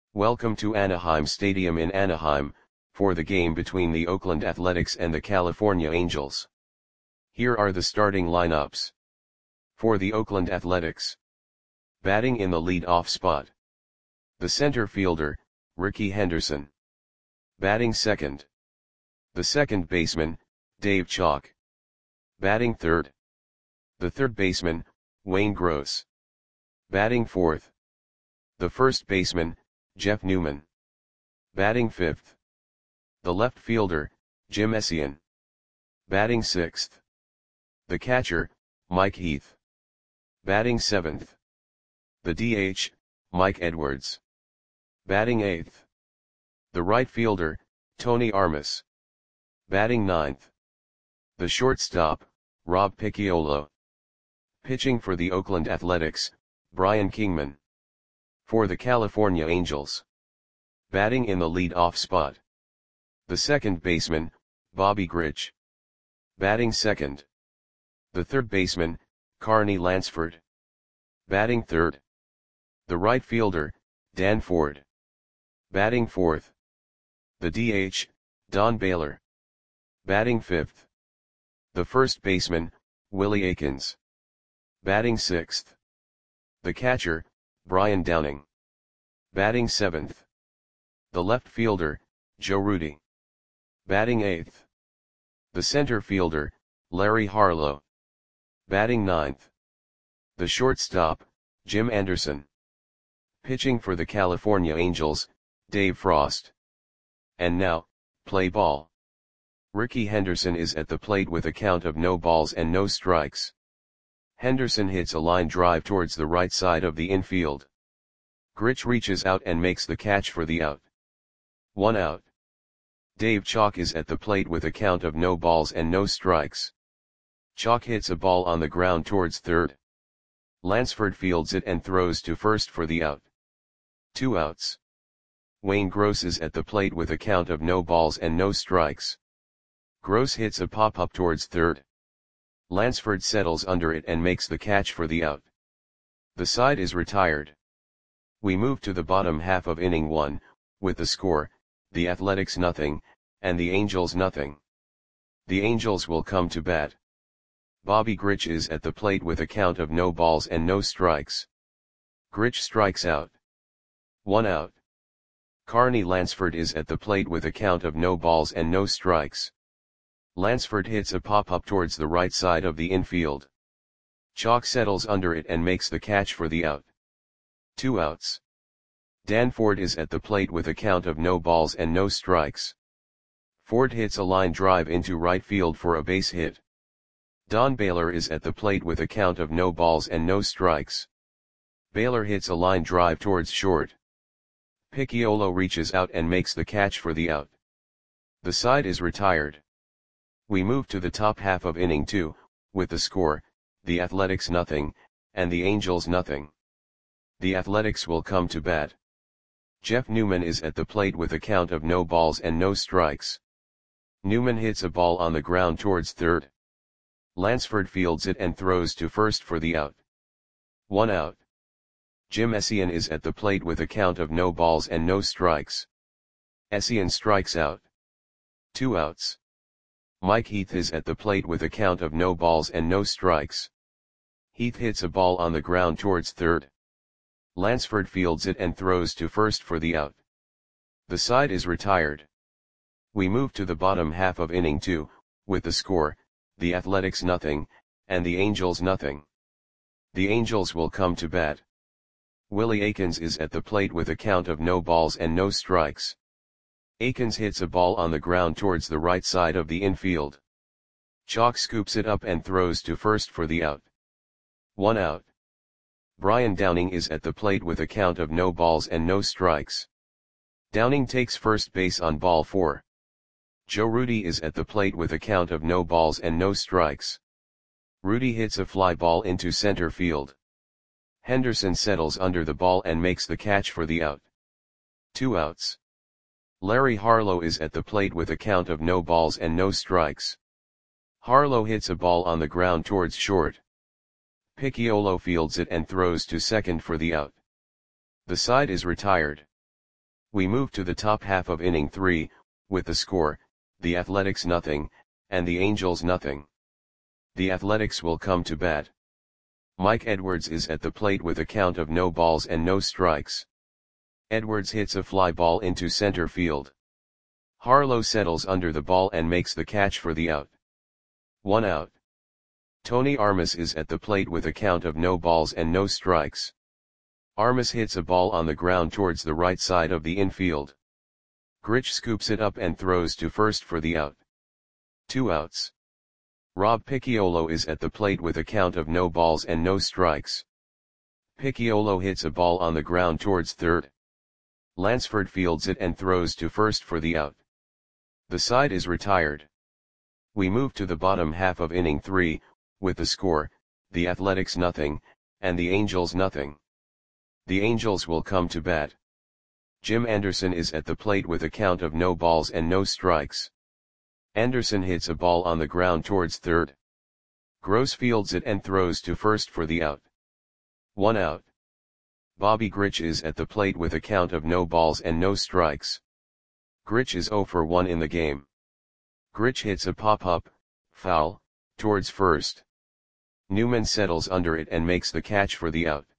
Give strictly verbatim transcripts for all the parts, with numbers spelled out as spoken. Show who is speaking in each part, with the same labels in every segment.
Speaker 1: Welcome to Anaheim Stadium in Anaheim, for the game between the Oakland Athletics and the California Angels. Here are the starting lineups. For the Oakland Athletics. Batting in the lead-off spot. The center fielder, Rickey Henderson. Batting second. The second baseman, Dave Chalk. Batting third. The third baseman, Wayne Gross. Batting fourth. The first baseman, Jeff Newman. Batting fifth. The left fielder, Jim Essien. Batting sixth. The catcher, Mike Heath. Batting seventh. The D H, Mike Edwards. Batting eighth. The right fielder, Tony Armas. Batting ninth. The shortstop, Rob Picciolo. Pitching for the Oakland Athletics, Brian Kingman. For the California Angels. Batting in the lead-off spot. The second baseman, Bobby Grich. Batting second. The third baseman, Carney Lansford. Batting third. The right fielder, Dan Ford. Batting fourth. The D H, Don Baylor. Batting fifth. The first baseman, Willie Aikens. Batting sixth. The catcher, Brian Downing. Batting seventh. The left fielder, Joe Rudi. Batting eighth. The center fielder, Larry Harlow. Batting ninth. The shortstop, Jim Anderson. Pitching for the California Angels, Dave Frost. And now, play ball. Rickey Henderson is at the plate with a count of no balls and no strikes. Henderson hits a line drive towards the right side of the infield. Grich reaches out and makes the catch for the out. One out. Dave Chalk is at the plate with a count of no balls and no strikes. Chalk hits a ball on the ground towards third. Lansford fields it and throws to first for the out. Two outs. Wayne Gross is at the plate with a count of no balls and no strikes. Gross hits a pop-up towards third. Lansford settles under it and makes the catch for the out. The side is retired. We move to the bottom half of inning one, with the score, the Athletics nothing, and the Angels nothing. The Angels will come to bat. Bobby Grich is at the plate with a count of no balls and no strikes. Grich strikes out. One out. Carney Lansford is at the plate with a count of no balls and no strikes. Lansford hits a pop-up towards the right side of the infield. Chalk settles under it and makes the catch for the out. Two outs. Dan Ford is at the plate with a count of no balls and no strikes. Ford hits a line drive into right field for a base hit. Don Baylor is at the plate with a count of no balls and no strikes. Baylor hits a line drive towards short. Picciolo reaches out and makes the catch for the out. The side is retired. We move to the top half of inning two, with the score, the Athletics nothing, and the Angels nothing. The Athletics will come to bat. Jeff Newman is at the plate with a count of no balls and no strikes. Newman hits a ball on the ground towards third. Lansford fields it and throws to first for the out. One out. Jim Essien is at the plate with a count of no balls and no strikes. Essien strikes out. Two outs. Mike Heath is at the plate with a count of no balls and no strikes. Heath hits a ball on the ground towards third. Lansford fields it and throws to first for the out. The side is retired. We move to the bottom half of inning two, with the score, the Athletics nothing, and the Angels nothing. The Angels will come to bat. Willie Aikens is at the plate with a count of no balls and no strikes. Aikens hits a ball on the ground towards the right side of the infield. Chalk scoops it up and throws to first for the out. One out. Brian Downing is at the plate with a count of no balls and no strikes. Downing takes first base on ball four. Joe Rudi is at the plate with a count of no balls and no strikes. Rudi hits a fly ball into center field. Henderson settles under the ball and makes the catch for the out. Two outs. Larry Harlow is at the plate with a count of no balls and no strikes. Harlow hits a ball on the ground towards short. Picciolo fields it and throws to second for the out. The side is retired. We move to the top half of inning three, with the score, the Athletics nothing, and the Angels nothing. The Athletics will come to bat. Mike Edwards is at the plate with a count of no balls and no strikes. Edwards hits a fly ball into center field. Harlow settles under the ball and makes the catch for the out. One out. Tony Armas is at the plate with a count of no balls and no strikes. Armas hits a ball on the ground towards the right side of the infield. Grich scoops it up and throws to first for the out. Two outs. Rob Picciolo is at the plate with a count of no balls and no strikes. Picciolo hits a ball on the ground towards third. Lansford fields it and throws to first for the out. The side is retired. We move to the bottom half of inning three, with the score, the Athletics nothing, and the Angels nothing. The Angels will come to bat. Jim Anderson is at the plate with a count of no balls and no strikes. Anderson hits a ball on the ground towards third. Gross fields it and throws to first for the out. One out. Bobby Grich is at the plate with a count of no balls and no strikes. Grich is oh for one in the game. Grich hits a pop-up, foul, towards first. Newman settles under it and makes the catch for the out.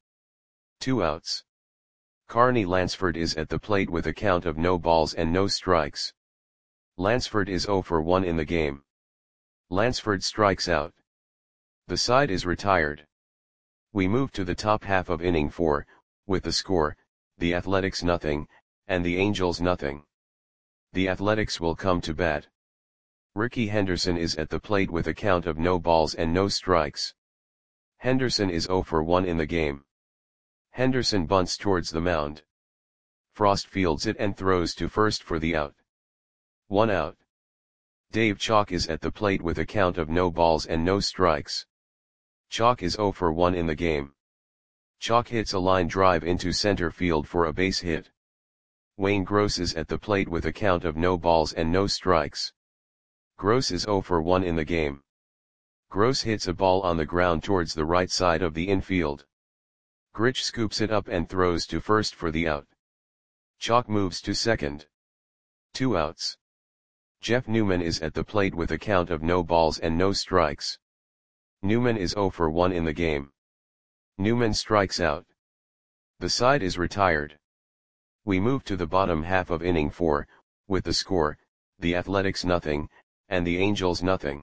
Speaker 1: Two outs. Carney Lansford is at the plate with a count of no balls and no strikes. Lansford is oh for one in the game. Lansford strikes out. The side is retired. We move to the top half of inning four, with the score, the Athletics nothing, and the Angels nothing. The Athletics will come to bat. Ricky Henderson is at the plate with a count of no balls and no strikes. Henderson is oh for one in the game. Henderson bunts towards the mound. Frost fields it and throws to first for the out. One out. Dave Chalk is at the plate with a count of no balls and no strikes. Chalk is oh for one in the game. Chalk hits a line drive into center field for a base hit. Wayne Gross is at the plate with a count of no balls and no strikes. Gross is oh for one in the game. Gross hits a ball on the ground towards the right side of the infield. Grich scoops it up and throws to first for the out. Chalk moves to second. Two outs. Jeff Newman is at the plate with a count of no balls and no strikes. Newman is oh for one in the game. Newman strikes out. The side is retired. We move to the bottom half of inning four, with the score, the Athletics nothing, and the Angels nothing.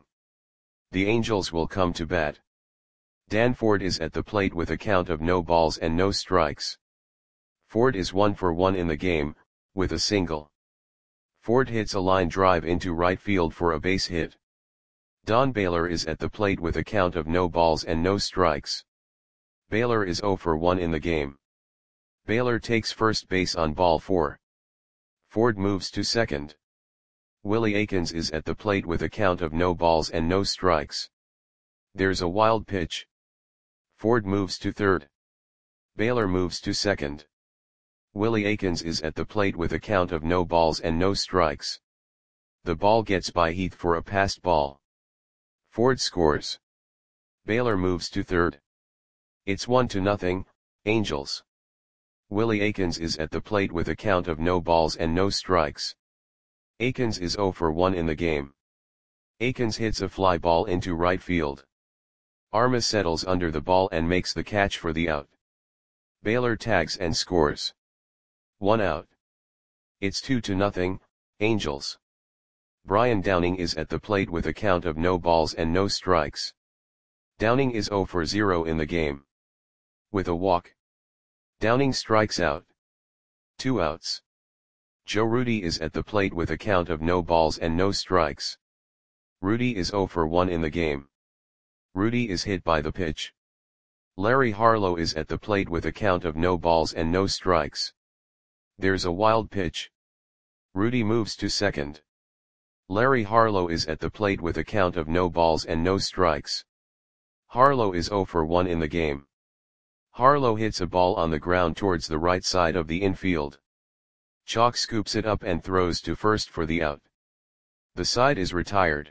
Speaker 1: The Angels will come to bat. Dan Ford is at the plate with a count of no balls and no strikes. Ford is one for one in the game, with a single. Ford hits a line drive into right field for a base hit. Don Baylor is at the plate with a count of no balls and no strikes. Baylor is oh for one in the game. Baylor takes first base on ball four. Ford moves to second. Willie Aikens is at the plate with a count of no balls and no strikes. There's a wild pitch. Ford moves to third. Baylor moves to second. Willie Aikens is at the plate with a count of no balls and no strikes. The ball gets by Heath for a passed ball. Ford scores. Baylor moves to third. It's one to nothing, Angels. Willie Aikens is at the plate with a count of no balls and no strikes. Aikens is oh for one in the game. Aikens hits a fly ball into right field. Armas settles under the ball and makes the catch for the out. Baylor tags and scores. One out. It's two to nothing, Angels. Brian Downing is at the plate with a count of no balls and no strikes. Downing is oh for zero in the game. With a walk. Downing strikes out. Two outs. Joe Rudi is at the plate with a count of no balls and no strikes. Rudi is oh for one in the game. Rudi is hit by the pitch. Larry Harlow is at the plate with a count of no balls and no strikes. There's a wild pitch. Rudi moves to second. Larry Harlow is at the plate with a count of no balls and no strikes. Harlow is oh for one in the game. Harlow hits a ball on the ground towards the right side of the infield. Chalk scoops it up and throws to first for the out. The side is retired.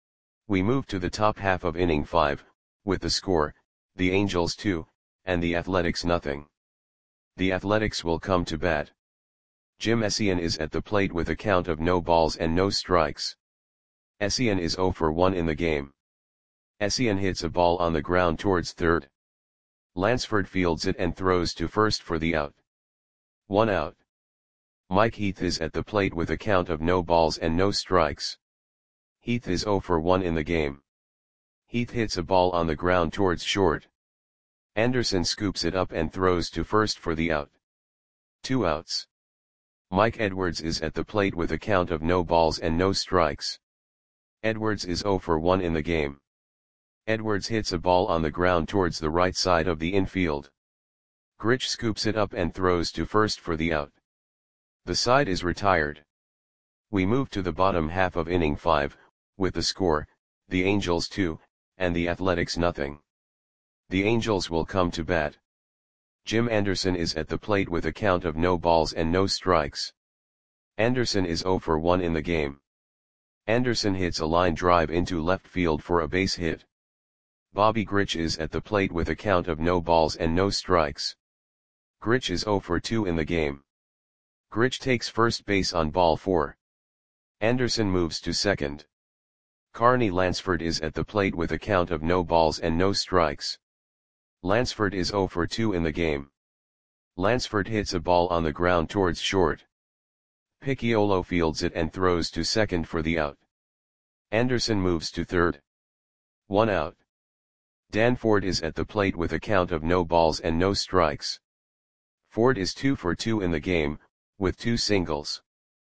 Speaker 1: We move to the top half of inning five, with the score, the Angels two, and the Athletics nothing. The Athletics will come to bat. Jim Essien is at the plate with a count of no balls and no strikes. Essien is zero for one in the game. Essien hits a ball on the ground towards third. Lansford fields it and throws to first for the out. One out. Mike Heath is at the plate with a count of no balls and no strikes. Heath is zero for one in the game. Heath hits a ball on the ground towards short. Anderson scoops it up and throws to first for the out. Two outs. Mike Edwards is at the plate with a count of no balls and no strikes. Edwards is zero for one in the game. Edwards hits a ball on the ground towards the right side of the infield. Grich scoops it up and throws to first for the out. The side is retired. We move to the bottom half of inning five, with the score, the Angels two, and the Athletics nothing. The Angels will come to bat. Jim Anderson is at the plate with a count of no balls and no strikes. Anderson is zero for one in the game. Anderson hits a line drive into left field for a base hit. Bobby Grich is at the plate with a count of no balls and no strikes. Grich is zero for two in the game. Grich takes first base on ball four. Anderson moves to second. Carney Lansford is at the plate with a count of no balls and no strikes. Lansford is zero for two in the game. Lansford hits a ball on the ground towards short. Picciolo fields it and throws to second for the out. Anderson moves to third. One out. Dan Ford is at the plate with a count of no balls and no strikes. Ford is two for two in the game, with two singles.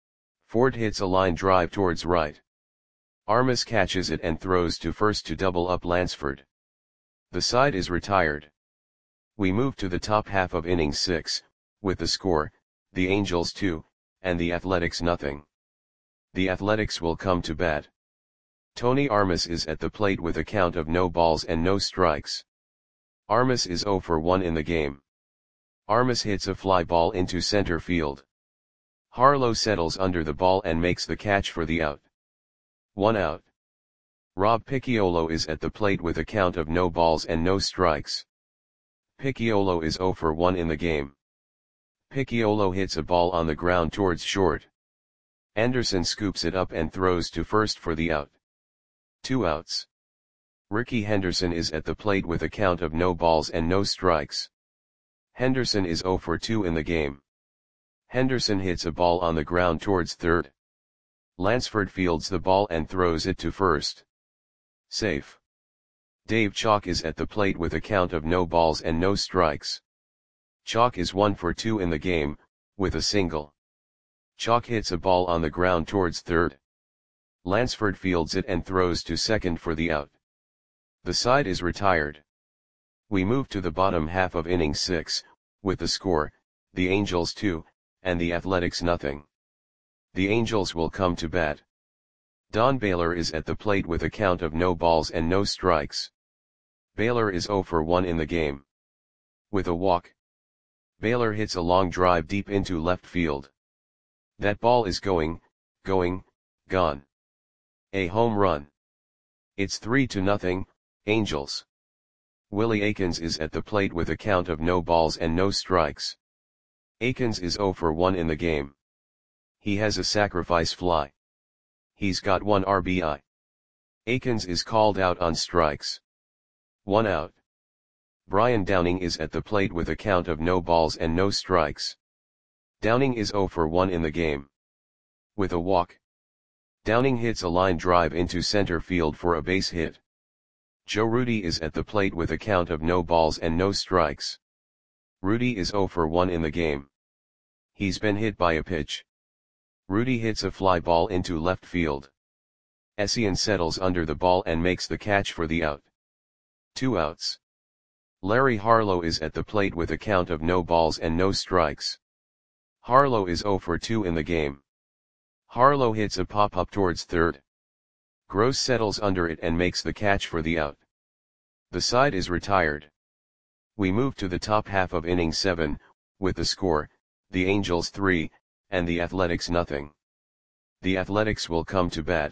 Speaker 1: Ford hits a line drive towards right. Armas catches it and throws to first to double up Lansford. The side is retired. We move to the top half of inning six, with the score, the Angels two, and the Athletics nothing. The Athletics will come to bat. Tony Armas is at the plate with a count of no balls and no strikes. Armas is zero for one in the game. Armas hits a fly ball into center field. Harlow settles under the ball and makes the catch for the out. One out. Rob Picciolo is at the plate with a count of no balls and no strikes. Picciolo is zero for one in the game. Picciolo hits a ball on the ground towards short. Anderson scoops it up and throws to first for the out. Two outs. Ricky Henderson is at the plate with a count of no balls and no strikes. Henderson is zero for two in the game. Henderson hits a ball on the ground towards third. Lansford fields the ball and throws it to first. Safe. Dave Chalk is at the plate with a count of no balls and no strikes. Chalk is one for two in the game, with a single. Chalk hits a ball on the ground towards third. Lansford fields it and throws to second for the out. The side is retired. We move to the bottom half of inning six, with the score, the Angels two, and the Athletics nothing. The Angels will come to bat. Don Baylor is at the plate with a count of no balls and no strikes. Baylor is zero for one in the game. With a walk. Baylor hits a long drive deep into left field. That ball is going, going, gone. A home run. It's three to nothing, Angels. Willie Aikens is at the plate with a count of no balls and no strikes. Aikens is zero for one in the game. He has a sacrifice fly. He's got one R B I. Aikens is called out on strikes. One out. Brian Downing is at the plate with a count of no balls and no strikes. Downing is zero for one in the game. With a walk. Downing hits a line drive into center field for a base hit. Joe Rudi is at the plate with a count of no balls and no strikes. Rudi is zero for one in the game. He's been hit by a pitch. Rudi hits a fly ball into left field. Essien settles under the ball and makes the catch for the out. Two outs. Larry Harlow is at the plate with a count of no balls and no strikes. Harlow is zero for two in the game. Harlow hits a pop-up towards third. Gross settles under it and makes the catch for the out. The side is retired. We move to the top half of inning seven, with the score, the Angels three, and the Athletics nothing. The Athletics will come to bat.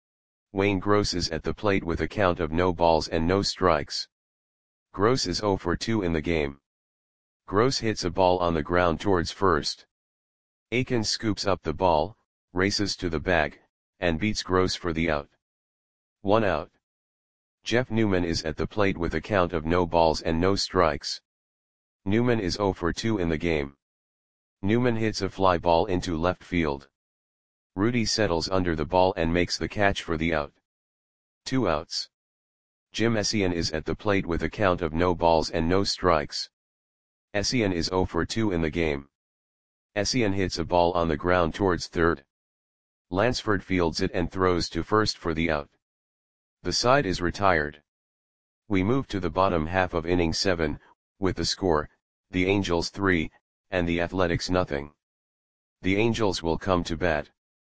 Speaker 1: Wayne Gross is at the plate with a count of no balls and no strikes. Gross is zero for two in the game. Gross hits a ball on the ground towards first. Akins scoops up the ball, races to the bag, and beats Gross for the out. One out. Jeff Newman is at the plate with a count of no balls and no strikes. Newman is zero for two in the game. Newman hits a fly ball into left field. Rudy settles under the ball and makes the catch for the out. Two outs. Jim Essien is at the plate with a count of no balls and no strikes. Essien is zero for two in the game. Essien hits a ball on the ground towards third. Lansford fields it and throws to first for the out. The side is retired. We move to the bottom half of inning seven, with the score, the Angels three, and the Athletics nothing. The Angels will come to bat.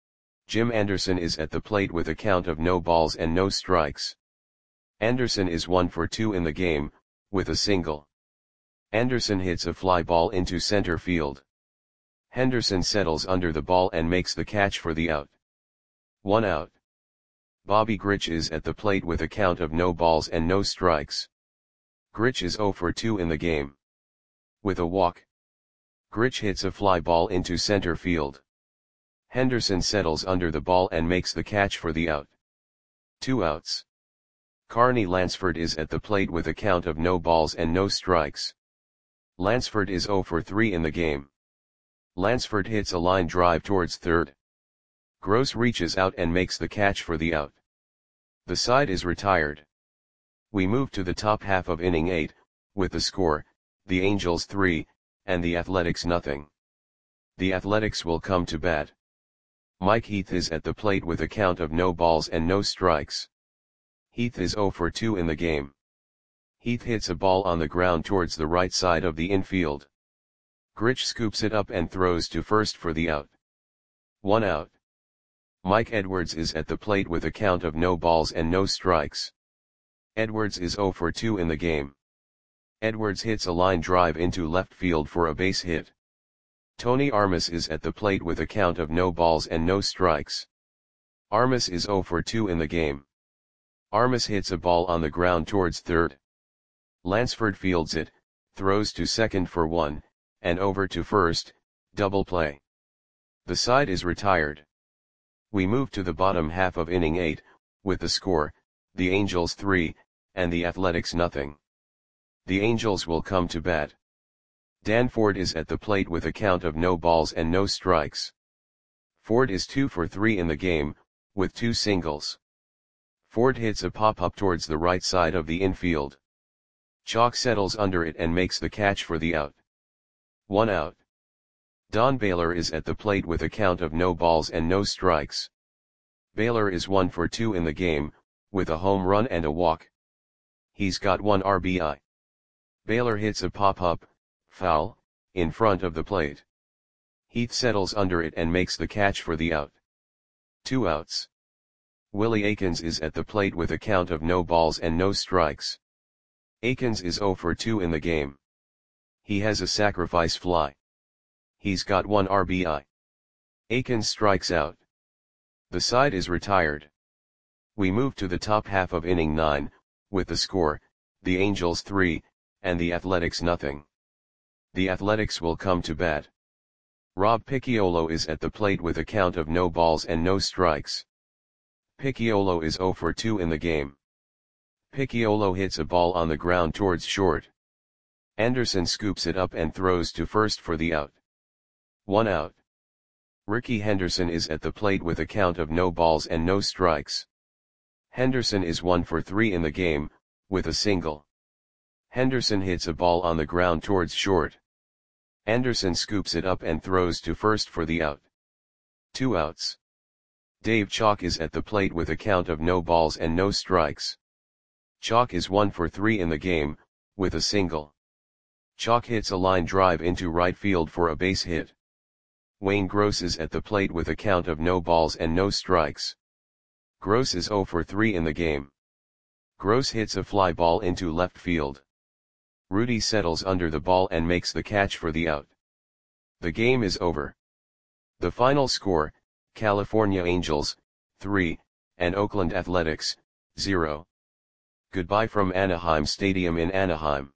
Speaker 1: Jim Anderson is at the plate with a count of no balls and no strikes. Anderson is one for two in the game, with a single. Anderson hits a fly ball into center field. Henderson settles under the ball and makes the catch for the out. One out. Bobby Grich is at the plate with a count of no balls and no strikes. Grich is zero for two in the game. With a walk. Grich hits a fly ball into center field. Henderson settles under the ball and makes the catch for the out. Two outs. Carney Lansford is at the plate with a count of no balls and no strikes. Lansford is zero for three in the game. Lansford hits a line drive towards third. Gross reaches out and makes the catch for the out. The side is retired. We move to the top half of inning eight, with the score, the Angels three, and the Athletics nothing. The Athletics will come to bat. Mike Heath is at the plate with a count of no balls and no strikes. Heath is zero for two in the game. Heath hits a ball on the ground towards the right side of the infield. Grich scoops it up and throws to first for the out. One out. Mike Edwards is at the plate with a count of no balls and no strikes. Edwards is zero for two in the game. Edwards hits a line drive into left field for a base hit. Tony Armas is at the plate with a count of no balls and no strikes. Armas is zero for two in the game. Armas hits a ball on the ground towards third. Lansford fields it, throws to second for one, and over to first, double play. The side is retired. We move to the bottom half of inning eight, with the score, the Angels three, and the Athletics nothing. The Angels will come to bat. Dan Ford is at the plate with a count of no balls and no strikes. Ford is two for three in the game, with two singles. Ford hits a pop-up towards the right side of the infield. Chalk settles under it and makes the catch for the out. One out. Don Baylor is at the plate with a count of no balls and no strikes. Baylor is one for two in the game, with a home run and a walk. He's got one R B I. Baylor hits a pop-up, foul, in front of the plate. Heath settles under it and makes the catch for the out. Two outs. Willie Akins is at the plate with a count of no balls and no strikes. Akins is zero for two in the game. He has a sacrifice fly. He's got one R B I. Akins strikes out. The side is retired. We move to the top half of inning nine, with the score, the Angels three, and the Athletics nothing. The Athletics will come to bat. Rob Picciolo is at the plate with a count of no balls and no strikes. Picciolo is zero for two in the game. Picciolo hits a ball on the ground towards short. Anderson scoops it up and throws to first for the out. One out. Ricky Henderson is at the plate with a count of no balls and no strikes. Henderson is one for three in the game, with a single. Henderson hits a ball on the ground towards short. Anderson scoops it up and throws to first for the out. Two outs. Dave Chalk is at the plate with a count of no balls and no strikes. Chalk is one for three in the game, with a single. Chalk hits a line drive into right field for a base hit. Wayne Gross is at the plate with a count of no balls and no strikes. Gross is zero for three in the game. Gross hits a fly ball into left field. Rudy settles under the ball and makes the catch for the out. The game is over. The final score, California Angels, three, and Oakland Athletics, zero. Goodbye from Anaheim Stadium in Anaheim.